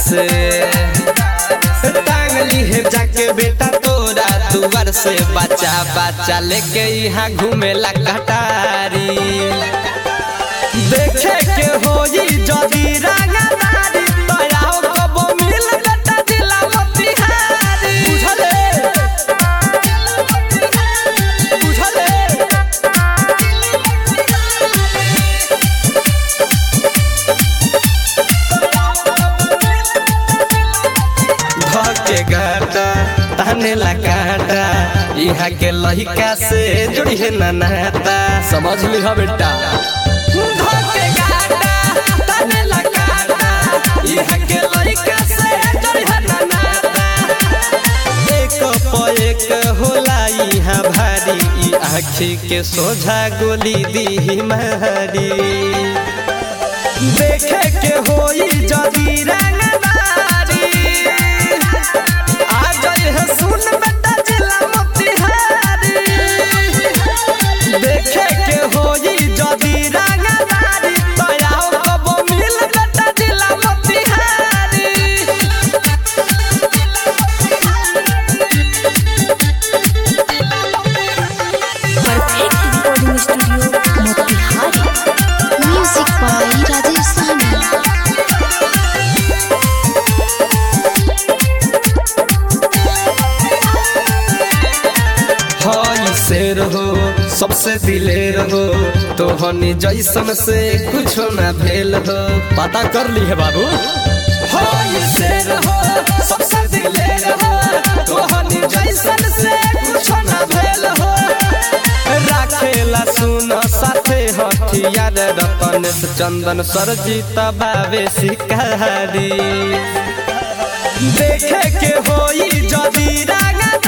से टांगली है जाके बेटा तोरा दुआर से बच्चा बच्चा लेके यहाँ घूमेला कटारी देखे के होई जदी रंगदारी तयाओ कबो मिल बेटा जिला मोतिहारी बुझले धके गाटा ताने ला काटा यहाँ के लहिका से जुड़ी है ना नाता समझ लिहा बेटा धके गाटा ताने ला काटा यहाँ के लहिका से जुड़ी है ना नाता एक प एक होला यहाँ भारी ई आँखी के सोझा गोली दी मारी देखे के होई जदी रंगदारी आ गए है सुन बेटा जिला मोतिहारी देखे के होई जदी रंगदारी तयाओ कबो मिल बेटा जिला Motihari perfect recording studio Motihari. Music by Rajesh Sahni. हई शेर हो सबसे दिलेर हो तो हनी जैसन से कुछ ना भेल हो पता कर ली है बाबू हई शेर हो सबसे दिलेर हो तो हनी जैसन से कुछ ना भेल हो राखेला सुन साथे हथियार रतन चंदन सरजीत बावे शिकारी देखे के होई जदी रंग